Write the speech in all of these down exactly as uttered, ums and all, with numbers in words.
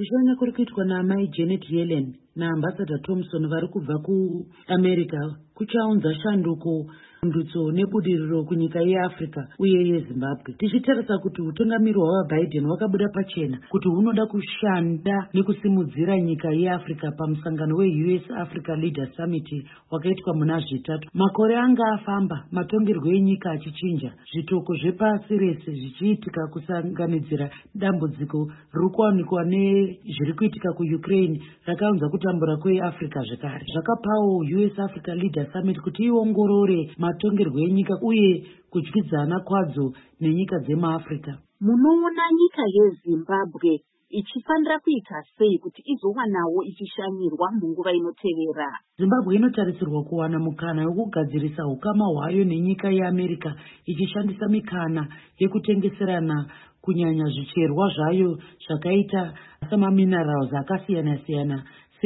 Kushanya kuri kuitwa naamai Janet Yellen naambassador Thompson vari kubva kuAmerica kuchaunza shanduko ndutso nebudiriro kunyika yeAfrica uye yeZimbabwe. Tichitarisa kuti utungamiri hwaBiden wakabuda pachena kuti hunoda kushanda nekusimudzira nyika yeAfrica pamusangano weU S Africa Leaders Summit wakaitwa muna zvitatu. Makore anga afamba, matongerwo enyika achichinja, zvitoko zvepasi rese zvichiitika kusanganidzira dambudziko riri kuwanikwa nezviri kuitika kuUkraine rakaunza kutambura kweAfrica zvekare. Zvakapawo U S Africa Leaders Summit kuti iongorore matongerwo enyika uye kudyidzana kwadzo nenyika dzemaAfrica. Munoona nyika yeZimbabwe ichifanira kuita sei kuti izowanawo ichishanyirwa munguva inotevera? Zimbabwe inotarisirwa kuwana mukana wekugadzirisa ukama hwayo nenyika yeAmerica ichishandisa mikana yekutengeserana kunyanya zvicherwa zvayo zvakaita samaminerals akasiyana-siyana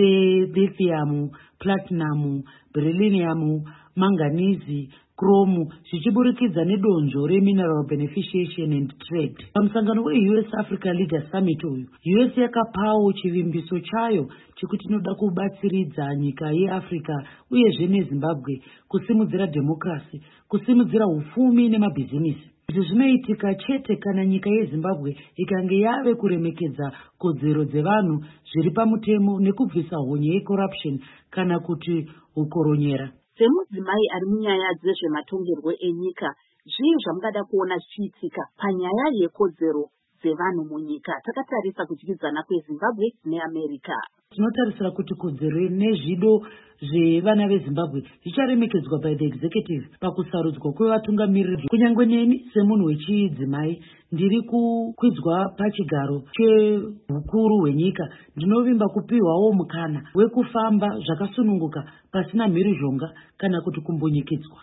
selithium, platinum, beryllium, manganese, chrome, zvichiburikidza nedonzvo remineral beneficiation and trade. Pamusangano weU S Africa Leaders Summit uyu, U S yakapawo chivimbiso chayo chekuti inoda kubatsiridza nyika yeAfrica uyezve neZimbabwe kusimudzira demokrasi, kusimudzira ufumi nemabhizinisi. Izvi zvinoitika chete kana nyika yeZimbabwe ikange yave kuremekedza kodzero dzevanhu zviri pamutemo nekubvisa honye yecorruption kana kuti ukoronyera. Semudzimai ari munyaya dzezvematongerwo enyika, zvii zvamungada kuona zvichiitika panyaya yekodzero dzevanhu munyika takatarisa kudyidzana kweZimbabwe neAmerica? Tinotarisira kuti kodzero nezvido zvevana veZimbabwe zvicharemekedzwa by the executive pakusarudzwa kwevatungamiriri. Kunyangwe neni semunhu wechidzimai ndiri kukwidzwa pachigaro chehukuru hwenyika, ndinovimba kupiwawo mukana wekufamba zvakasununguka pasina mhirizhonga kana kuti kumbunyikidzwa.